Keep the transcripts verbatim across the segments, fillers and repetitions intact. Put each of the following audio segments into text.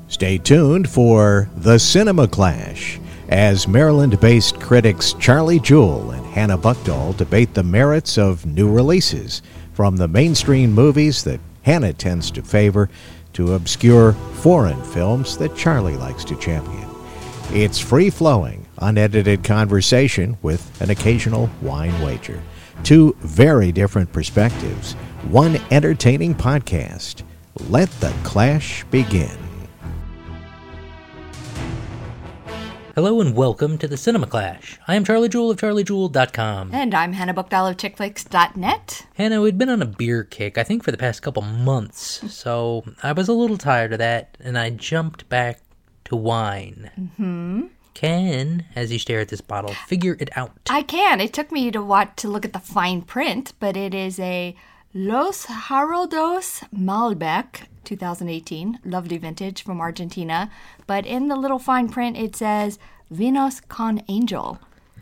Stay tuned for The Cinema Clash as Maryland-based critics Charlie Jewell and Hannah Buckdahl debate the merits of new releases, from the mainstream movies that Hannah tends to favor to obscure foreign films that Charlie likes to champion. It's free-flowing, unedited conversation with an occasional wine wager. Two very different perspectives, one entertaining podcast. Let the clash begin. Hello and welcome to the Cinema Clash. I am Charlie Jewell of charlie jewell dot com. And I'm Hannah Buckdahl of chick flicks dot net. Hannah, we'd been on a beer kick, I think, for the past couple months, so I was a little tired of that, and I jumped back to wine. Mm-hmm. Can, as you stare at this bottle, figure it out? I can. It took me to watch to look at the fine print, but it is a Los Haroldos Malbec twenty eighteen, lovely vintage from Argentina. But in the little fine print, it says Vinos con Angel.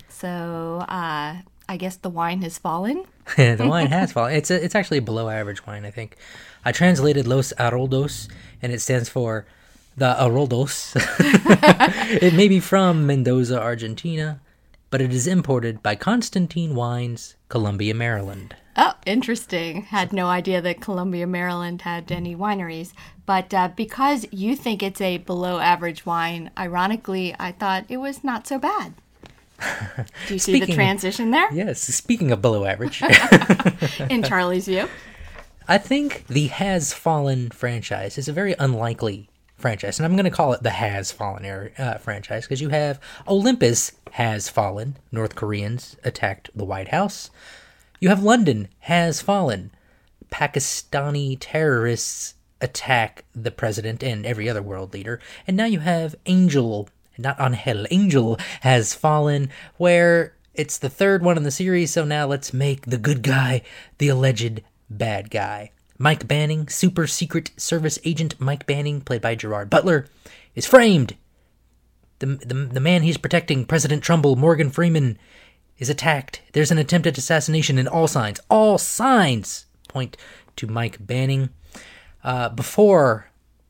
So uh, I guess the wine has fallen. The wine has fallen. It's a, it's actually a below average wine, I think. I translated Los Haroldos, and it stands for the Haroldos. It may be from Mendoza, Argentina, but it is imported by Constantine Wines, Columbia, Maryland. Oh, interesting. Had no idea that Columbia, Maryland had any wineries. But uh, because you think it's a below average wine, ironically, I thought it was not so bad. Do you see Speaking, the transition there? Yes, speaking of below average. In Charlie's view. I think the Has Fallen franchise is a very unlikely franchise, and I'm going to call it the Has Fallen uh, franchise, because you have Olympus Has Fallen, North Koreans attacked the White House. You have London Has Fallen, Pakistani terrorists attack the president and every other world leader. And now you have Angel, not Angel, Angel Has Fallen, where it's the third one in the series, so now let's make the good guy the alleged bad guy. Mike Banning, super secret service agent Mike Banning, played by Gerard Butler, is framed. The, the, the man he's protecting, President Trumbull, Morgan Freeman, is attacked. There's an attempted assassination, and all signs, all signs point to Mike Banning. Uh, before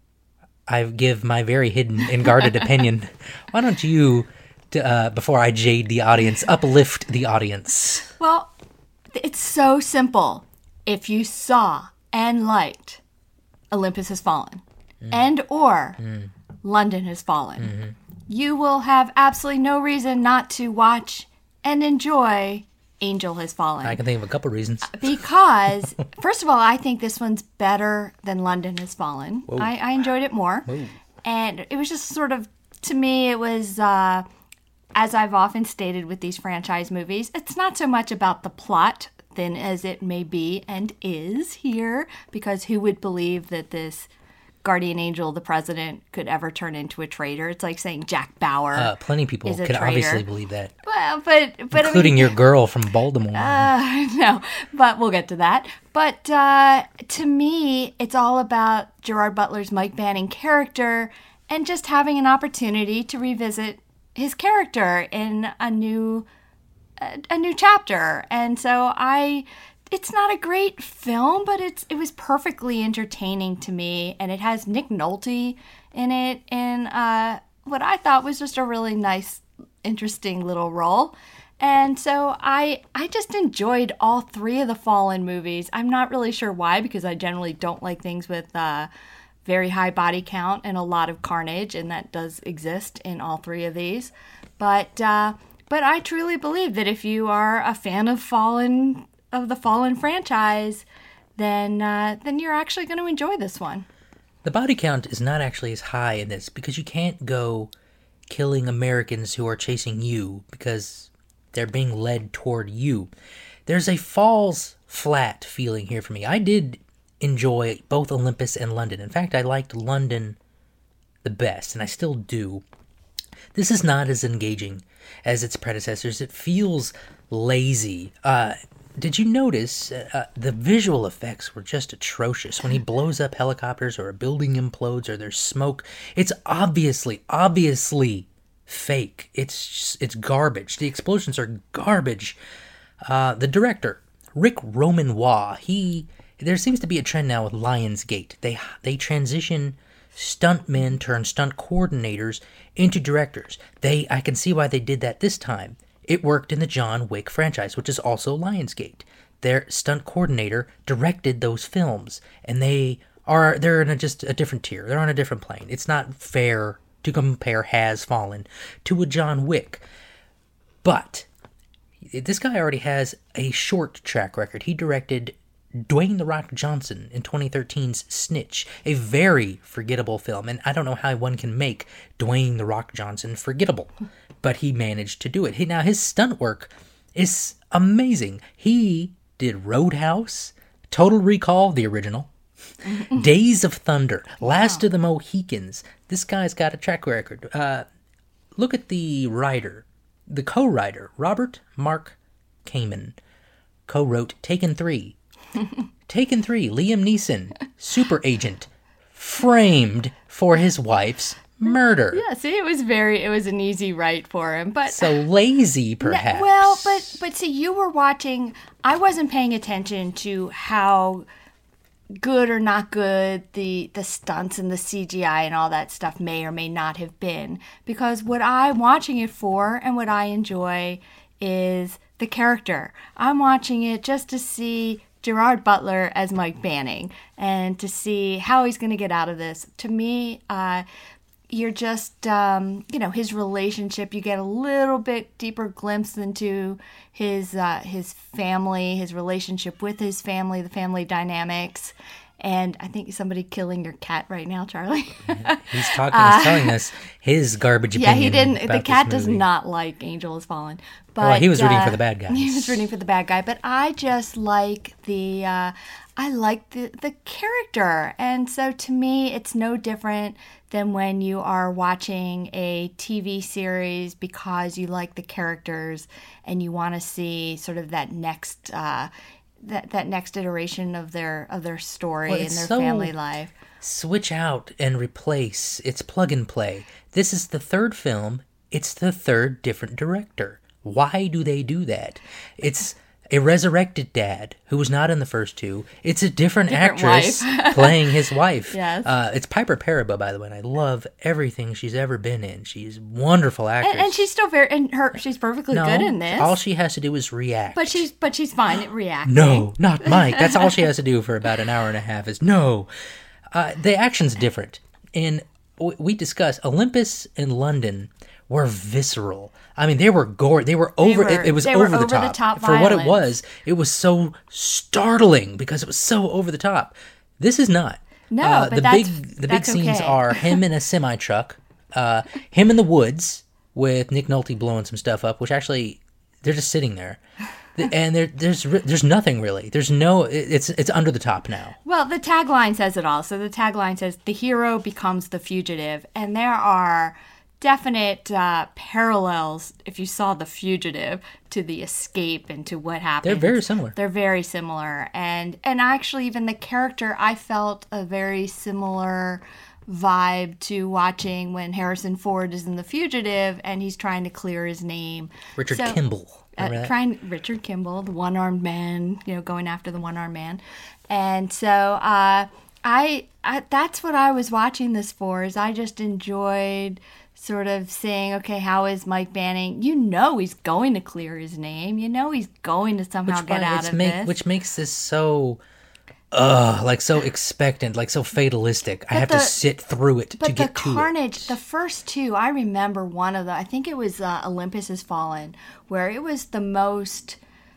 I give my very hidden and guarded opinion, why don't you, uh, before I jade the audience, uplift the audience? Well, it's so simple. If you saw and liked Olympus Has Fallen mm. and or mm. London Has Fallen, mm-hmm. you will have absolutely no reason not to watch and enjoy Angel Has Fallen. I can think of a couple reasons. Because, first of all, I think this one's better than London Has Fallen. I, I enjoyed it more. Whoa. And it was just sort of, to me, it was, uh, as I've often stated with these franchise movies, it's not so much about the plot, thin as it may be and is here, because who would believe that this guardian angel, the president, could ever turn into a traitor? It's like saying Jack Bauer. Uh, plenty of people can obviously believe that. Well, but but including I mean, your girl from Baltimore. Uh, no, but we'll get to that. But uh, to me, it's all about Gerard Butler's Mike Banning character and just having an opportunity to revisit his character in a new a, a new chapter. And so I. It's not a great film, but it's it was perfectly entertaining to me, and it has Nick Nolte in it in uh, what I thought was just a really nice, interesting little role. And so I I just enjoyed all three of the Fallen movies. I'm not really sure why, because I generally don't like things with uh, very high body count and a lot of carnage, and that does exist in all three of these. But uh, but I truly believe that if you are a fan of Fallen. of the Fallen franchise, then uh, then you're actually going to enjoy this one. The body count is not actually as high in this, because you can't go killing Americans who are chasing you because they're being led toward you. There's a falls flat feeling here for me. I did enjoy both Olympus and London. In fact, I liked London the best, and I still do. This is not as engaging as its predecessors. It feels lazy. Uh... Did you notice uh, the visual effects were just atrocious? When he blows up helicopters or a building implodes or there's smoke, it's obviously, obviously fake. It's just, it's garbage. The explosions are garbage. Uh, the director, Rick Romanois, he there seems to be a trend now with Lionsgate. They they transition stuntmen turned stunt coordinators into directors. They, I can see why they did that this time. It worked in the John Wick franchise, which is also Lionsgate. Their stunt coordinator directed those films, and they are they're in a, just a different tier. They're on a different plane. It's not fair to compare Has Fallen to a John Wick. But this guy already has a short track record. He directed Dwayne "The Rock" Johnson in twenty thirteen's Snitch, a very forgettable film, and I don't know how one can make Dwayne "The Rock" Johnson forgettable, but he managed to do it. He, now, his stunt work is amazing. He did Roadhouse, Total Recall, the original, Days of Thunder, Last wow. of the Mohicans. This guy's got a track record. Uh, look at the writer, the co-writer, Robert Mark Kamen, co-wrote Taken three. Taken three, Liam Neeson, super agent, framed for his wife's murder. Yeah, see, it was very, it was an easy write for him, but so lazy, perhaps. No, well, but but see, you were watching. I wasn't paying attention to how good or not good the the stunts and the C G I and all that stuff may or may not have been, because what I'm watching it for and what I enjoy is the character. I'm watching it just to see Gerard Butler as Mike Banning and to see how he's going to get out of this. To me, uh, you're just, um, you know, his relationship, you get a little bit deeper glimpse into his uh, his family, his relationship with his family, the family dynamics. And I think somebody killing your cat right now, Charlie. Yeah, he's talking, he's uh, telling us his garbage opinion. Yeah, he didn't. About the cat this does movie. not like Angel Has Fallen. But well, he was rooting uh, for the bad guy. He was rooting for the bad guy. But I just like the, uh, I like the the character, and so to me, it's no different than when you are watching a T V series because you like the characters and you want to see sort of that next. Uh, That, that next iteration of their of their story well, and their so family life. Switch out and replace. It's plug and play. This is the third film. It's the third different director. Why do they do that? It's a resurrected dad who was not in the first two. It's a different, different actress playing his wife. Yes. Uh, it's Piper Perabo, by the way, and I love everything she's ever been in. She's a wonderful actress. And, and she's still very, and her, she's perfectly no, good in this. All she has to do is react. But she's, but she's fine at reacting. No, not Mike. That's all she has to do for about an hour and a half is no. Uh, the action's different. And we discussed Olympus and London were visceral. I mean, they were gore. They were over. They were, it, it was they over, were the, over top. the top. For what it was, it was so startling because it was so over the top. This is not. No, uh, but the that's, big the big that's scenes okay. are him in a semi truck, uh, him in the woods with Nick Nolte blowing some stuff up, which actually they're just sitting there. And there, there's there's nothing really. There's no. It's it's under the top now. Well, the tagline says it all. So the tagline says the hero becomes the fugitive, and there are definite uh, parallels. If you saw The Fugitive to The Escape and to what happened, they're very similar. They're very similar, and and actually even the character, I felt a very similar vibe to watching when Harrison Ford is in The Fugitive and he's trying to clear his name. Richard so, Kimball. Uh, trying Richard Kimball, the one-armed man, you know, going after the one-armed man, and so uh, I, I that's what I was watching this for. Is I just enjoyed sort of saying, okay, how is Mike Banning? You know, he's going to clear his name. You know, he's going to somehow which, get out of make, this. Which makes this so. Ugh, like so expectant, like so fatalistic. But I have the, to sit through it to get to it. But the carnage, the first two, I remember one of the, I think it was uh, Olympus Has Fallen, where it was the most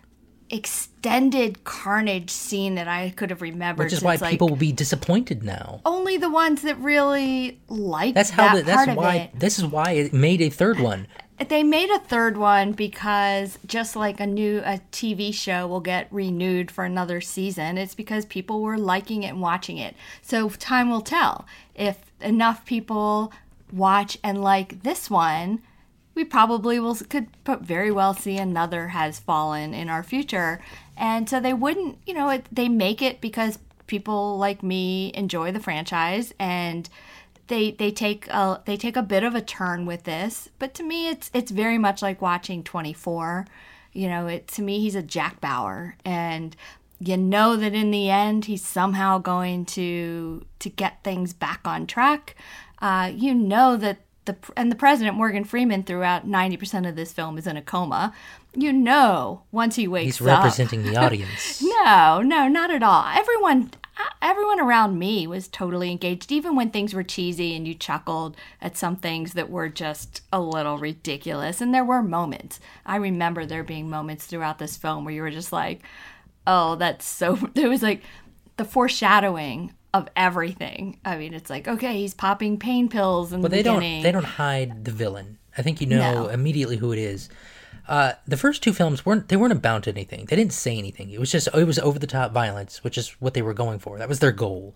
extended carnage scene that I could have remembered. Which is why like, people will be disappointed now. Only the ones that really liked that's how that the, part that's of why, it. This is why it made a third one. They made a third one because just like a new a T V show will get renewed for another season, it's because people were liking it and watching it. So time will tell. If enough people watch and like this one, we probably will could very well see another Has Fallen in our future. And so they wouldn't, you know, it, they make it because people like me enjoy the franchise, and They they take a they take a bit of a turn with this, but to me it's it's very much like watching twenty-four. You know, it to me he's a Jack Bauer, and you know that in the end he's somehow going to to get things back on track. Uh, you know that the and the president, Morgan Freeman, throughout ninety percent of this film is in a coma. You know, once he wakes He's up, representing the audience. no, no, not at all. Everyone, everyone around me was totally engaged, even when things were cheesy and you chuckled at some things that were just a little ridiculous. And there were moments. I remember there being moments throughout this film where you were just like, oh, that's so... It was like the foreshadowing of everything. I mean, it's like, okay, he's popping pain pills in Well, the they beginning. don't. They don't hide the villain. I think you know No. immediately who it is. Uh, the first two films weren't. They weren't about to anything. They didn't say anything. It was just. It was over the top violence, which is what they were going for. That was their goal.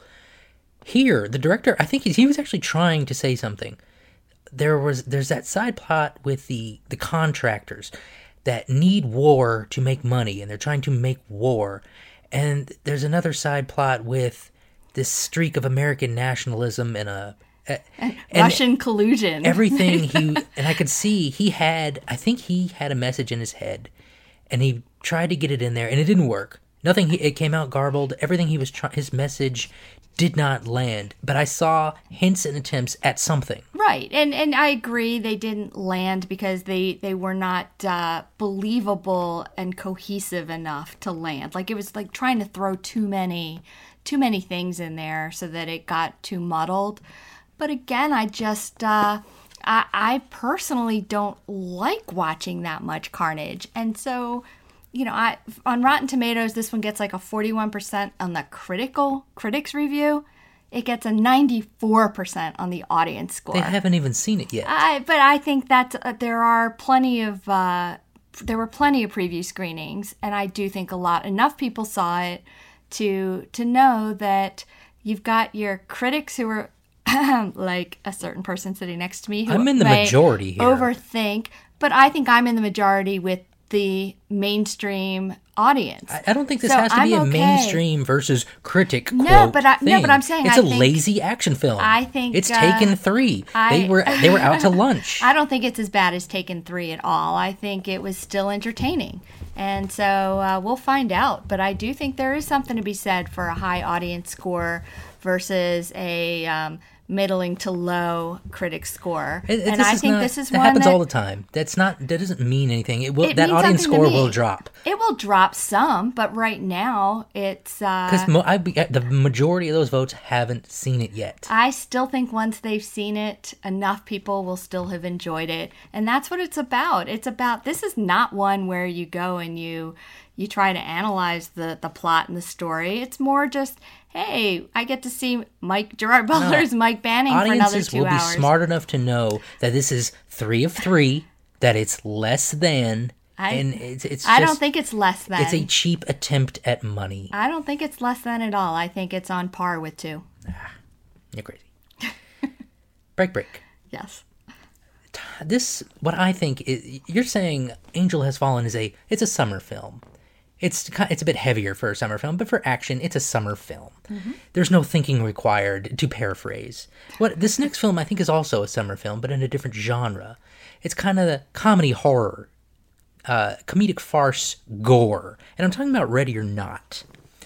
Here, the director, I think he, he was actually trying to say something. There was. There's that side plot with the the contractors that need war to make money, and they're trying to make war. And there's another side plot with this streak of American nationalism and a. And and Russian collusion. Everything he and I could see he had. I think he had a message in his head, and he tried to get it in there, and it didn't work. Nothing. He, it came out garbled. Everything he was trying. His message did not land. But I saw hints and attempts at something. Right, and and I agree they didn't land because they they were not uh, believable and cohesive enough to land. Like it was like trying to throw too many too many things in there so that it got too muddled. But again, I just, uh, I, I personally don't like watching that much carnage. And so, you know, I on Rotten Tomatoes, this one gets like a forty-one percent on the critical critics review. It gets a ninety-four percent on the audience score. They haven't even seen it yet. I, but I think that uh, there are plenty of, uh, there were plenty of preview screenings. And I do think a lot, enough people saw it to to know that you've got your critics who are, like a certain person sitting next to me who I'm in the may majority here. overthink, but I think I'm in the majority with the mainstream audience. I, I don't think this So has to be I'm a okay. mainstream versus critic. No, quote but I- no, thing. but I'm saying it's I a think- lazy action film. I think, it's uh, Taken three. I- they were they were out to lunch. I don't think it's as bad as Taken three at all. I think it was still entertaining. And so uh, we'll find out. But I do think there is something to be said for a high audience score versus a um, middling to low critic score. It- it- and this I is think not- this is that one happens that all the time. That's not. That doesn't mean anything. It will. it That means audience something to score will me. drop. It will drop some, but right now it's. Uh, Because mo- I be- the majority of those votes haven't seen it yet. I still think once they've seen it, enough people will still have enjoyed it. And that's what it's about. It's about, this is not one where you go and you you try to analyze the, the plot and the story. It's more just, hey, I get to see Mike Gerard Butler's Mike Banning for another Audiences two will be hours. smart enough to know that this is three of three, that it's less than, I- and it's it's. I just, don't think it's less than. it's a cheap attempt at money. I don't think it's less than at all. I think it's on par with two. You're crazy. break, break. Yes. This, what I think is, you're saying Angel Has Fallen is a, it's a summer film. It's ki- it's a bit heavier for a summer film, but for action, it's a summer film. Mm-hmm. There's no thinking required, to paraphrase. What this next film I think is also a summer film, but in a different genre. It's kind of the comedy horror, uh, comedic farce gore, and I'm talking about Ready or Not.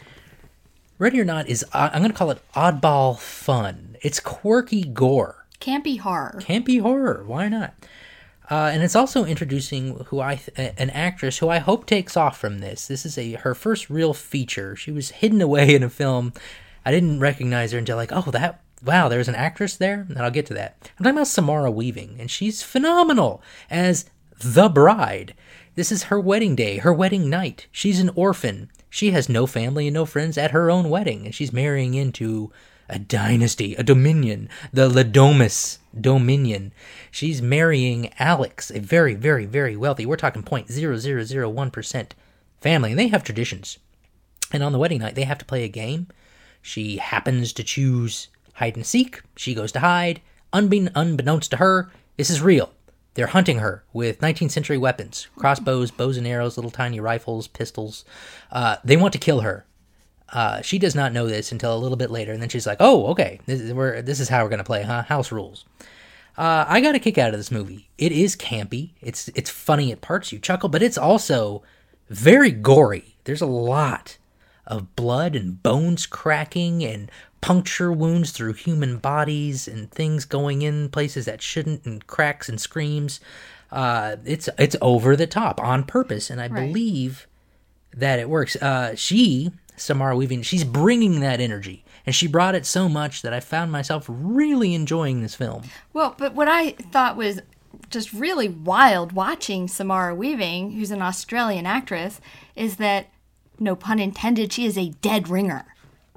Ready or Not is uh, I'm going to call it oddball fun. It's quirky gore. Campy horror. Campy horror. Why not? Uh, and it's also introducing who I th- an actress who I hope takes off from this. This is a her first real feature. She was hidden away in a film. I didn't recognize her until like, oh, that wow, there's an actress there. And I'll get to that. I'm talking about Samara Weaving, and she's phenomenal as the bride. This is her wedding day, her wedding night. She's an orphan. She has no family and no friends at her own wedding, and she's marrying into a dynasty, a dominion, the Ladomus Dominion. She's marrying Alex, a very, very, very wealthy, we're talking zero point zero zero zero one percent family, and they have traditions. And on the wedding night, they have to play a game. She happens to choose hide and seek. She goes to hide. Unbe- unbeknownst to her, this is real. They're hunting her with nineteenth century weapons, crossbows, bows and arrows, little tiny rifles, pistols. Uh, they want to kill her. Uh, she does not know this until a little bit later, and then she's like, oh, okay, this is, we're, this is how we're going to play, huh? House rules. Uh, I got a kick out of this movie. It is campy. It's it's funny at parts, you chuckle, but it's also very gory. There's a lot of blood and bones cracking and puncture wounds through human bodies and things going in places that shouldn't, and cracks and screams. Uh, it's it's over the top on purpose, and I Right. believe that it works. Uh, she, Samara Weaving, she's bringing that energy, and she brought it so much that I found myself really enjoying this film. Well, but what I thought was just really wild watching Samara Weaving, who's an Australian actress, is that, no pun intended, she is a dead ringer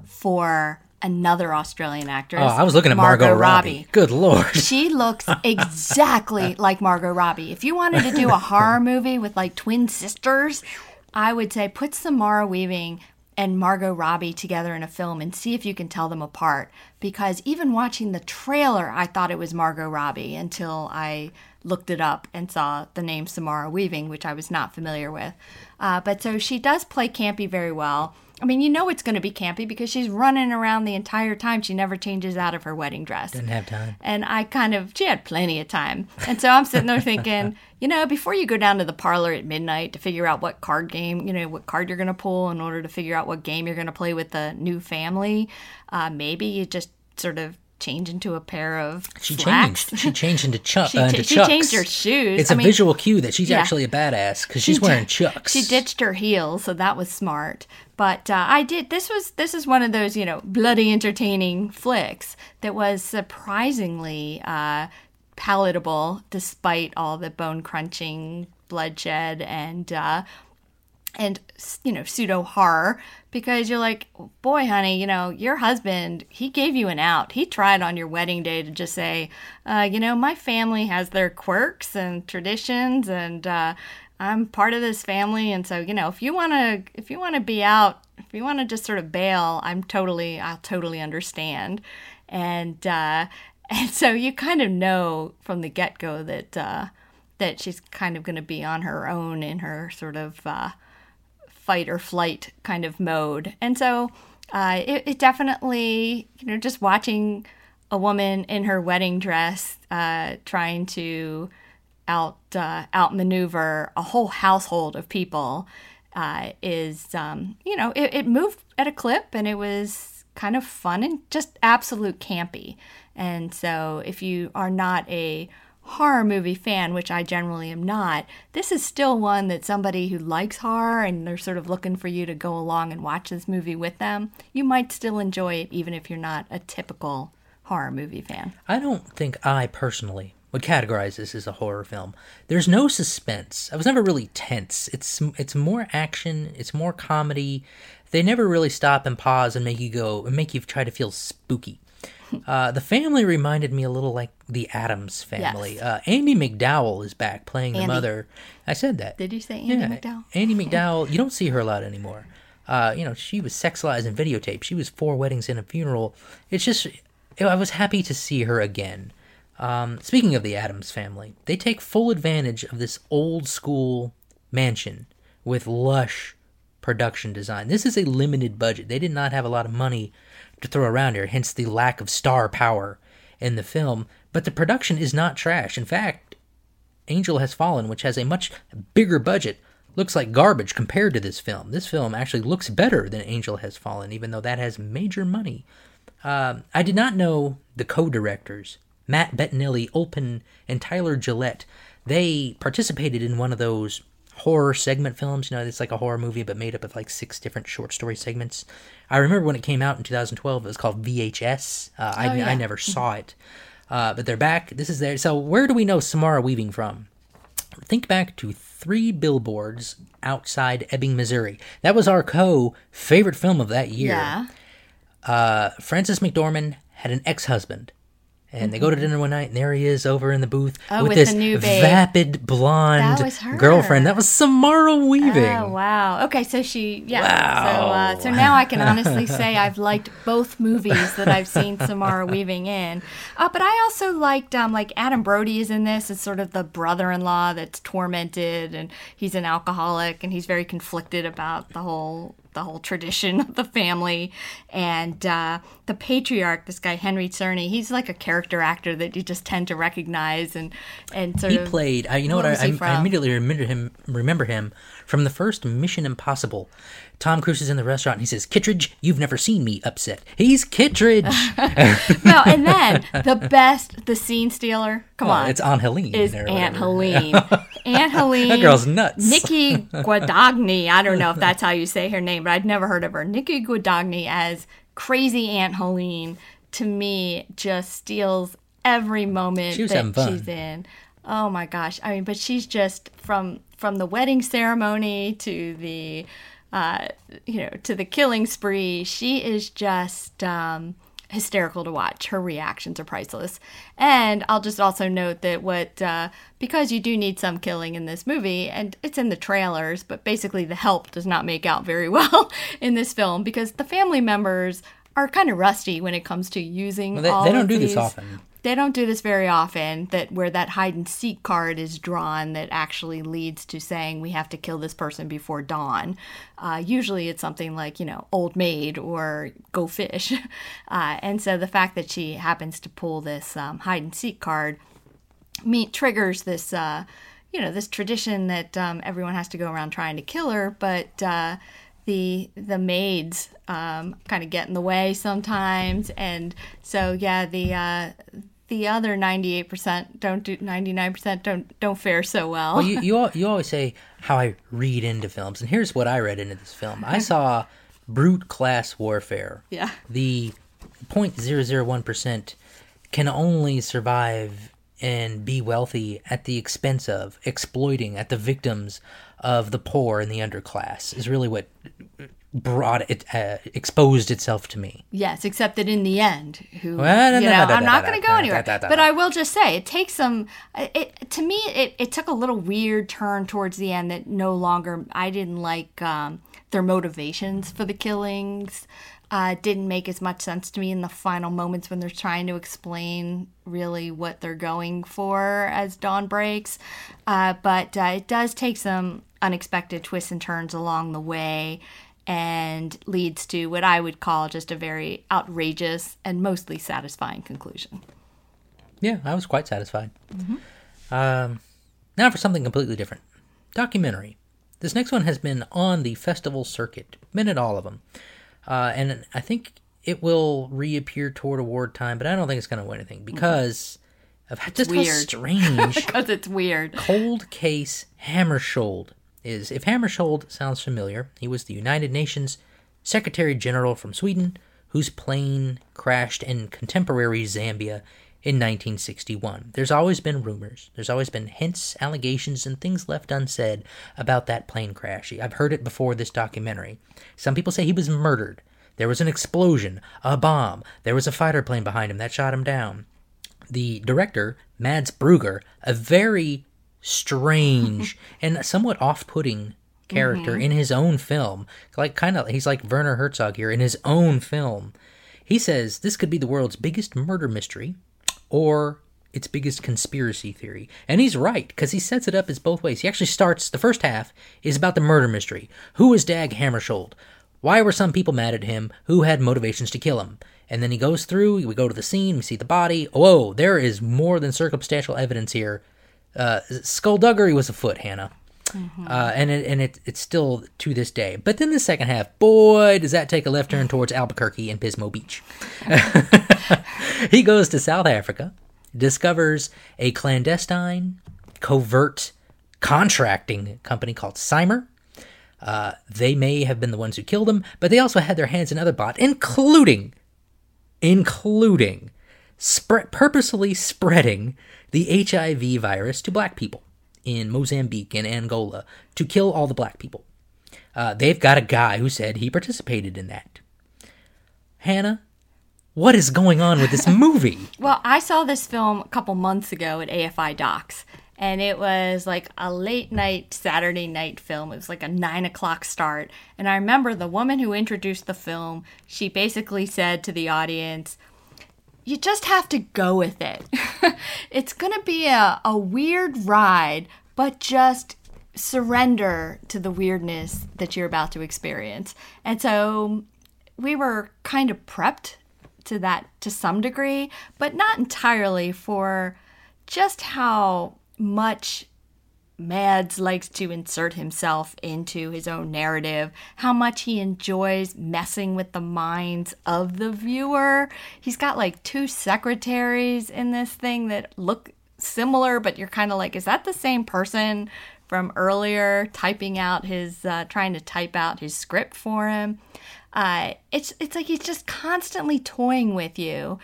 for another Australian actress. Oh, I was looking at Margot, Robbie. Good Lord. She looks exactly like Margot Robbie. If you wanted to do a horror movie with like twin sisters, I would say put Samara Weaving and Margot Robbie together in a film and see if you can tell them apart. Because even watching the trailer, I thought it was Margot Robbie until I looked it up and saw the name Samara Weaving, which I was not familiar with. Uh, but so she does play campy very well. I mean, you know it's going to be campy because she's running around the entire time. She never changes out of her wedding dress. Didn't have time. And I kind of, she had plenty of time. And so I'm sitting there thinking, you know, before you go down to the parlor at midnight to figure out what card game, you know, what card you're going to pull in order to figure out what game you're going to play with the new family, uh, maybe you just sort of change into a pair of She slacks. changed. She changed into, chu- She, uh, cha- into she chucks. changed her shoes. It's I a mean, visual cue that she's yeah. actually a badass because she's She wearing di- chucks. She ditched her heels, so that was smart. But uh, I did. This was this is one of those, you know, bloody entertaining flicks that was surprisingly uh, palatable despite all the bone crunching, bloodshed, and uh, and you know, pseudo horror. Because you're like, boy, honey, you know, your husband, he gave you an out. He tried on your wedding day to just say, uh, you know, my family has their quirks and traditions, and uh, I'm part of this family. And so, you know, if you want to, if you want to be out, if you want to just sort of bail, I'm totally, I'll totally understand. And, uh, and so you kind of know from the get-go that, uh, that she's kind of going to be on her own in her sort of, uh, fight or flight kind of mode. And so uh, it, it definitely, you know, just watching a woman in her wedding dress uh, trying to out uh, outmaneuver a whole household of people uh, is, um, you know, it, it moved at a clip, and it was kind of fun and just absolute campy. And so if you are not a horror movie fan, which I generally am not, this is still one that somebody who likes horror and they're sort of looking for you to go along and watch this movie with them, you might still enjoy it even if you're not a typical horror movie fan. I don't think I personally would categorize this as a horror film. There's no suspense. I was never really tense. It's it's more action. It's more comedy. They never really stop and pause and make you go and make you try to feel spooky. Uh, the family reminded me a little like the Addams Family. Yes. Uh, Andie MacDowell is back playing the Andy. mother. I said that. Did you say Andie yeah, MacDowell? Andie MacDowell. You don't see her a lot anymore. Uh, you know, she was sexualized in videotape. She was four weddings and a funeral. It's just, I was happy to see her again. Um, speaking of the Addams Family, they take full advantage of this old school mansion with lush production design. This is a limited budget. They did not have a lot of money to throw around here, hence the lack of star power in the film. But the production is not trash. In fact, Angel Has Fallen, which has a much bigger budget, looks like garbage compared to this film. This film actually looks better than Angel Has Fallen, even though that has major money. Um, I did not know the co-directors, Matt Bettinelli, Olpen, and Tyler Gillette. They participated in one of those horror segment films. You know, it's like a horror movie, but made up of like six different short story segments. I remember when it came out in two thousand twelve, it was called V H S. Uh, I, Oh, yeah. I never saw it. Uh, but they're back. This is there. So where do we know Samara Weaving from? Think back to Three Billboards Outside Ebbing, Missouri. That was our co-favorite film of that year. Yeah. Uh, Frances McDormand had an ex-husband. And they go to dinner one night, and there he is over in the booth Oh, with, with this the new babe. vapid blonde That was her. girlfriend. That was Samara Weaving. Oh, wow. Okay, so she, yeah. Wow. So, uh, so now I can honestly say I've liked both movies that I've seen Samara Weaving in. Uh, but I also liked, um, like, Adam Brody is in this. It's sort of the brother-in-law that's tormented, and he's an alcoholic, and he's very conflicted about the whole the whole tradition of the family. And uh, the patriarch, this guy Henry Czerny, he's like a character actor that you just tend to recognize and and sort He of. played. I, you know what? Where I, was he I, I from? immediately remember him. Remember him from the first Mission Impossible. Tom Cruise is in the restaurant and he says, Kittredge, you've never seen me upset. He's Kittredge. No, and then the best, the scene stealer, come Oh, on. it's Aunt Helene. Is or Aunt whatever. Helene. Aunt Helene. That girl's nuts. Nikki Guadagni. I don't know if that's how you say her name, but I'd never heard of her. Nikki Guadagni as crazy Aunt Helene, to me, just steals every moment She was that having fun. she's in. Oh my gosh. I mean, but she's just from from the wedding ceremony to the uh, you know, to the killing spree, she is just um hysterical to watch. Her reactions are priceless. And I'll just also note that what uh because you do need some killing in this movie, and it's in the trailers, but basically the help does not make out very well in this film because the family members are kind of rusty when it comes to using Well, they, all they don't of do these. this often. They don't do this very often, that where that hide and seek card is drawn that actually leads to saying we have to kill this person before dawn. Uh, usually it's something like, you know, old maid or go fish. Uh, and so the fact that she happens to pull this um, hide and seek card me- triggers this, uh, you know, this tradition that um, everyone has to go around trying to kill her, but uh, the the maids um, kind of get in the way sometimes, and so yeah, the uh, the other ninety-eight percent don't do ninety-nine percent don't don't fare so well. Well, you, you al- you always say how I read into films, and here's what I read into this film. I saw brute class warfare. Yeah. The zero point zero zero one percent can only survive and be wealthy at the expense of exploiting at the victims of the poor and the underclass is really what brought it, uh, exposed itself to me. Yes, except that in the end, who Well, no, you no, know, no, no, I'm no, not no, going to no, go no, anywhere. no, no, no, But no. I will just say, it takes some. It to me, it, it took a little weird turn towards the end that no longer. I didn't like um, their motivations for the killings. Uh, didn't make as much sense to me in the final moments when they're trying to explain really what they're going for as dawn breaks. Uh, but uh, it does take some unexpected twists and turns along the way, and leads to what I would call just a very outrageous and mostly satisfying conclusion. Yeah, I was quite satisfied. Um, now for something completely different. Documentary. This next one has been on the festival circuit. Been at all of them. Uh, and I think it will reappear toward award time, but I don't think it's going to win anything because of how, just weird. how strange Because it's weird. Cold Case Hammarskjöld is. If Hammarskjöld sounds familiar, he was the United Nations Secretary General from Sweden whose plane crashed in contemporary Zambia in nineteen sixty-one. There's always been rumors. There's always been hints, allegations, and things left unsaid about that plane crash. I've heard it before this documentary. Some people say he was murdered. There was an explosion, a bomb. There was a fighter plane behind him that shot him down. The director, Mads Brugger, a very strange and somewhat off-putting character mm-hmm. in his own film. Like kind of, he's like Werner Herzog here in his own film. He says this could be the world's biggest murder mystery or its biggest conspiracy theory. And he's right, because he sets it up as both ways. He actually starts, the first half is about the murder mystery. Who was Dag Hammarskjöld? Why were some people mad at him? Who had motivations to kill him? And then he goes through, we go to the scene, we see the body. Whoa, there is more than circumstantial evidence here. Uh, skullduggery was afoot, Hannah. Mm-hmm. Uh, and it, and it, it's still to this day. But then the second half, boy, does that take a left turn towards Albuquerque and Pismo Beach. He goes to South Africa, discovers a clandestine, covert contracting company called Cymer. Uh, they may have been the ones who killed him, but they also had their hands in other plots, including, including sp- purposely spreading the H I V virus to black people in Mozambique and Angola to kill all the black people. Uh, they've got a guy who said he participated in that. Hannah, what is going on with this movie? Well, I saw this film a couple months ago at A F I Docs, and it was like a late night Saturday night film. It was like a nine o'clock start. And I remember the woman who introduced the film, she basically said to the audience, you just have to go with it. It's going to be a, a weird ride, but just surrender to the weirdness that you're about to experience. And so we were kind of prepped to that to some degree, but not entirely, for just how much Mads likes to insert himself into his own narrative, how much he enjoys messing with the minds of the viewer. He's got like two secretaries in this thing that look similar, but you're kind of like, is that the same person from earlier typing out his, uh, trying to type out his script for him? Uh, it's, it's like he's just constantly toying with you.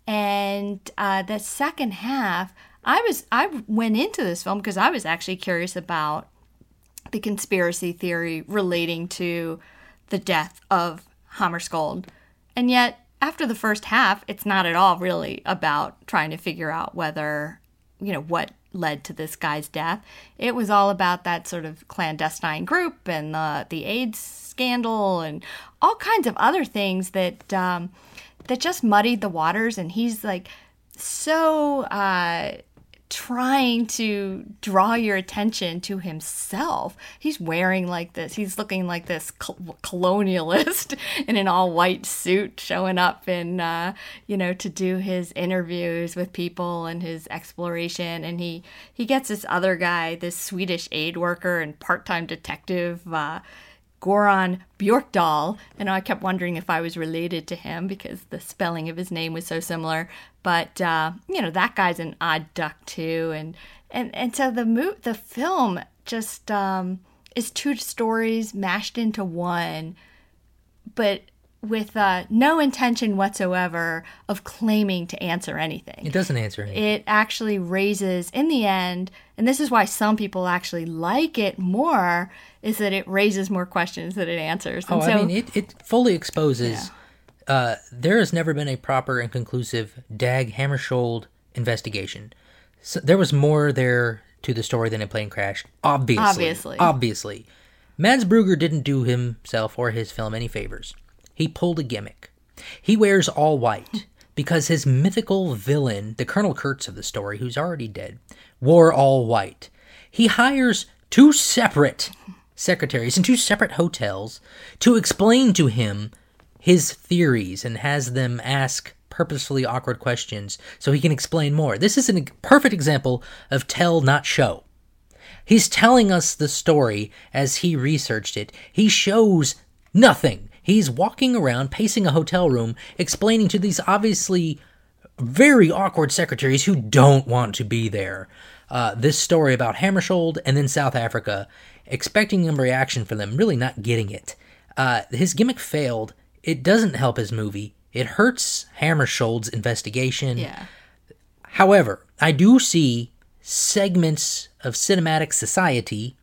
And uh, the second half, I was I went into this film because I was actually curious about the conspiracy theory relating to the death of Hammarskjöld. And yet, after the first half, it's not at all really about trying to figure out whether, you know, what led to this guy's death. It was all about that sort of clandestine group and the, the AIDS scandal and all kinds of other things that, um, that just muddied the waters. And he's like so... Uh, trying to draw your attention to himself. He's wearing like this. He's looking like this col- colonialist in an all-white suit, showing up in, uh, you know, to do his interviews with people and his exploration. And he, he gets this other guy, this Swedish aid worker and part-time detective, uh, Goran Björkdahl, and I kept wondering if I was related to him because the spelling of his name was so similar. But uh, you know, that guy's an odd duck too, and and and so the mo- the film just um, is two stories mashed into one, but with uh, no intention whatsoever of claiming to answer anything. It doesn't answer anything. It actually raises, in the end, and this is why some people actually like it more, is that it raises more questions than it answers. And oh, so, I mean, it, it fully exposes... Yeah. Uh, there has never been a proper and conclusive Dag Hammarskjöld investigation. So there was more there to the story than a plane crash, obviously. Obviously. Obviously. Mads Brugger didn't do himself or his film any favors. He pulled a gimmick. He wears all white because his mythical villain, the Colonel Kurtz of the story, who's already dead, wore all white. He hires two separate secretaries in two separate hotels to explain to him his theories and has them ask purposefully awkward questions so he can explain more. This is a perfect example of tell, not show. He's telling us the story as he researched it. He shows nothing. He's walking around, pacing a hotel room, explaining to these obviously very awkward secretaries who don't want to be there uh, this story about Hammarskjöld and then South Africa, expecting a reaction from them, really not getting it. Uh, his gimmick failed. It doesn't help his movie. It hurts Hammarskjöld's investigation. yeah. However, I do see segments of cinematic society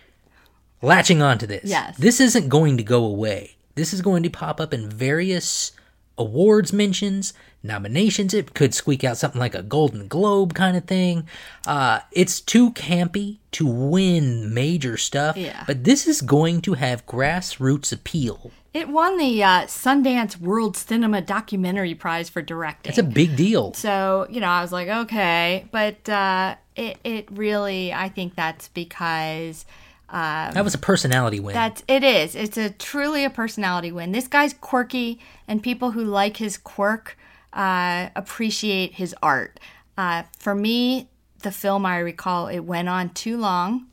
latching onto this. Yes. This isn't going to go away. This is going to pop up in various awards mentions, nominations. It could squeak out something like a Golden Globe kind of thing. Uh, it's too campy to win major stuff, Yeah. but this is going to have grassroots appeal. It won the uh, Sundance World Cinema Documentary Prize for directing. It's a big deal. So, you know, I was like, okay. But uh, it, it really, I think that's because... Um, That was a personality win. That's it is. It's a truly a personality win. This guy's quirky, and people who like his quirk uh, appreciate his art. Uh, for me, the film, I recall, it went on too long,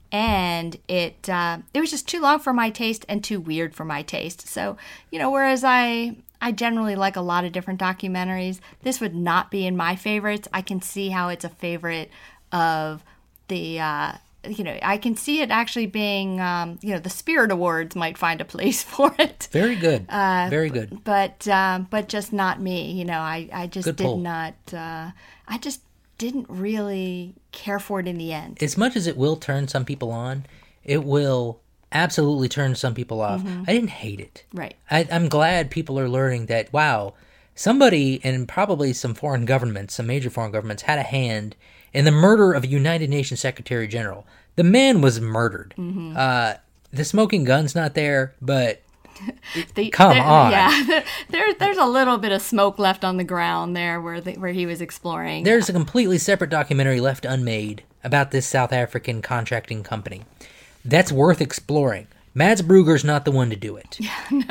and it uh, it was just too long for my taste and too weird for my taste. So, you know, whereas I I generally like a lot of different documentaries, this would not be in my favorites. I can see how it's a favorite of the. Uh, You know, I can see it actually being, um, you know, the Spirit Awards might find a place for it. Very good. Uh, Very good. But um, but just not me. You know, I, I just Good did pull. not, uh, I just didn't really care for it in the end. As much as it will turn some people on, it will absolutely turn some people off. I didn't hate it. Right. I, I'm glad people are learning that, wow, somebody, and probably some foreign governments, some major foreign governments, had a hand in the murder of a United Nations Secretary General. The man was murdered. Mm-hmm. Uh, the smoking gun's not there, but The, Come there, on. Yeah, there, there's a little bit of smoke left on the ground there where the, where he was exploring. there's a completely separate documentary left unmade about this South African contracting company. That's worth exploring. Mads Brugger's not the one to do it. No,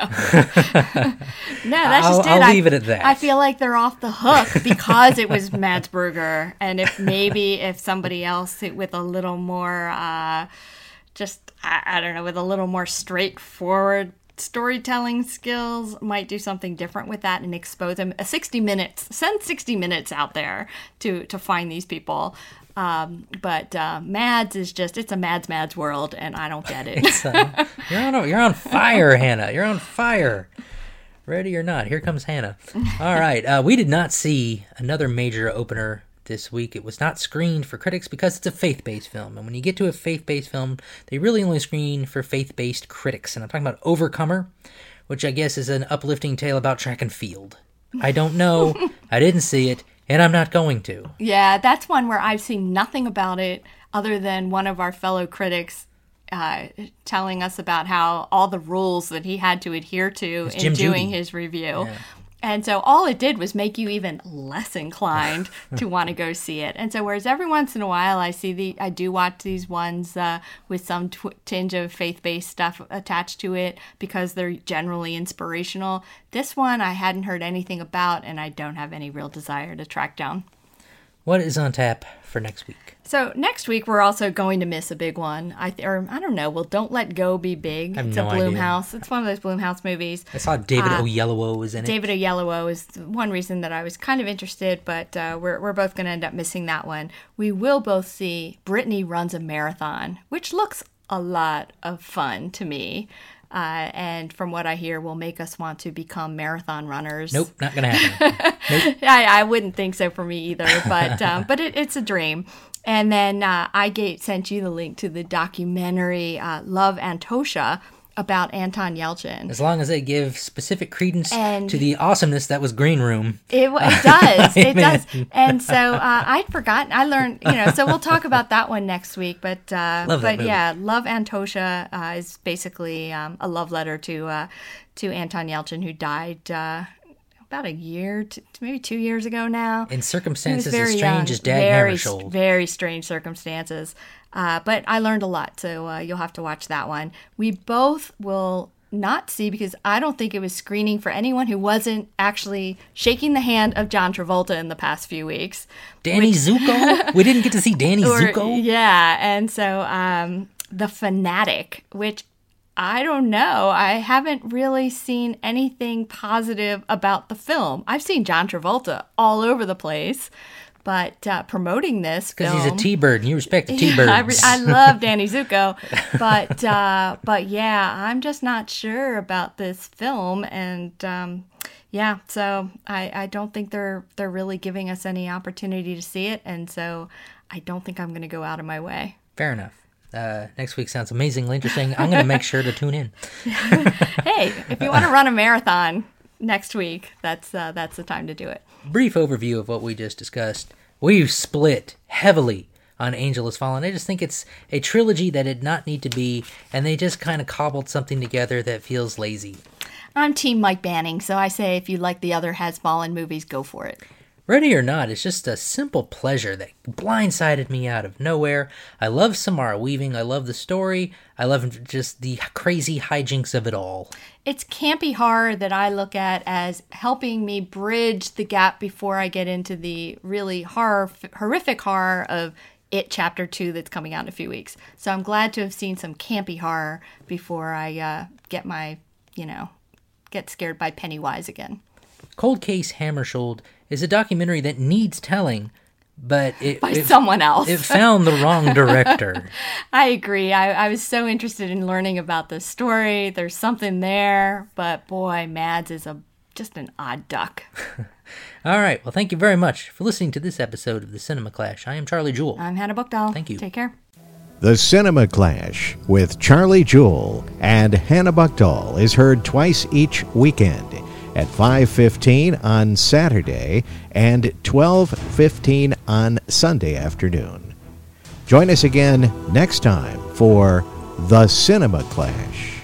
that's I'll, just it. I'll I, leave it at that. I feel like they're off the hook because it was Mads Brugger, and if maybe if somebody else with a little more, uh, just I, I don't know, with a little more straightforward storytelling skills, might do something different with that and expose them. A sixty minutes, send sixty minutes out there to to find these people. Um, but uh, Mads is just, it's a Mads Mads world, and I don't get it. uh, you're, on, you're on fire, Hannah. You're on fire. Ready or not, here comes Hannah. All right. Uh, we did not see another major opener this week. It was not screened for critics because it's a faith-based film. And when you get to a faith-based film, they really only screen for faith-based critics. And I'm talking about Overcomer, which I guess is an uplifting tale about track and field. I don't know. I didn't see it. And I'm not going to. Yeah, that's one where I've seen nothing about it other than one of our fellow critics uh, telling us about how all the rules that he had to adhere to It's in Jim doing Judy. his review. Yeah. And so all it did was make you even less inclined to want to go see it. And so whereas every once in a while I see the, I do watch these ones uh, with some tw- tinge of faith-based stuff attached to it because they're generally inspirational. This one I hadn't heard anything about, and I don't have any real desire to track down. What is on tap for next week? So next week we're also going to miss a big one. I th- or I don't know. Well, Don't Let Go Be Big. I have It's no a idea. Blumhouse. It's one of those Blumhouse movies. I saw David Uh, Oyelowo was in it. David Oyelowo is the one reason that I was kind of interested, but uh, we're we're both going to end up missing that one. We will both see Brittany Runs a Marathon, which looks a lot of fun to me. Uh, and from what I hear, will make us want to become marathon runners. Nope, not going to happen. Nope. I, I wouldn't think so for me either, but um, but it, it's a dream. And then uh, iGate sent you the link to the documentary uh, Love Antosha about Anton Yelchin. As long as they give specific credence And- to the awesomeness that was Green Room. It, it does. It Amen. does. And so uh, I'd forgotten. I learned, you know, so we'll talk about that one next week. But uh, Love that but movie. yeah, Love Antosha uh, is basically um, a love letter to uh, to Anton Yelchin, who died uh, about a year, to, maybe two years ago now. In He was circumstances as very strange young. as Dag very, Hammarskjöld. very strange circumstances. Uh, but I learned a lot, so uh, you'll have to watch that one. We both will not see, because I don't think it was screening for anyone who wasn't actually shaking the hand of John Travolta in the past few weeks. Danny Zuko? We didn't get to see Danny Or- Zuko? Yeah, and so um, The Fanatic, which I don't know. I haven't really seen anything positive about the film. I've seen John Travolta all over the place, but uh, promoting this Because film... he's a T-bird, and you respect the Yeah, T-birds. I, re- I love Danny Zuko, but uh, but yeah, I'm just not sure about this film, and um, yeah, so I, I don't think they're they're really giving us any opportunity to see it, and so I don't think I'm going to go out of my way. Fair enough. Uh, next week sounds amazingly interesting. I'm going to make sure to tune in. Hey, if you want to run a marathon next week, that's uh, that's the time to do it. Brief overview of what we just discussed. We've split heavily on Angel Has Fallen. I just think it's a trilogy that did not need to be, and they just kind of cobbled something together that feels lazy. I'm Team Mike Banning, so I say if you like the other Has Fallen movies, go for it. Ready or Not is just a simple pleasure that blindsided me out of nowhere. I love Samara Weaving. I love the story. I love just the crazy hijinks of it all. It's campy horror that I look at as helping me bridge the gap before I get into the really horror, horrific horror of It Chapter two that's coming out in a few weeks. So I'm glad to have seen some campy horror before I uh, get my, you know, get scared by Pennywise again. Cold Case Hammarskjöld is a documentary that needs telling, but it, By it, someone else. it found the wrong director. I agree. I, I was so interested in learning about this story. There's something there, but boy, Mads is a just an odd duck. All right. Well, thank you very much for listening to this episode of the Cinema Clash. I am Charlie Jewell. I'm Hannah Buchdahl. Thank you. Take care. The Cinema Clash with Charlie Jewell and Hannah Buchdahl is heard twice each weekend at five fifteen on Saturday and twelve fifteen on Sunday afternoon. Join us again next time for The Cinema Clash.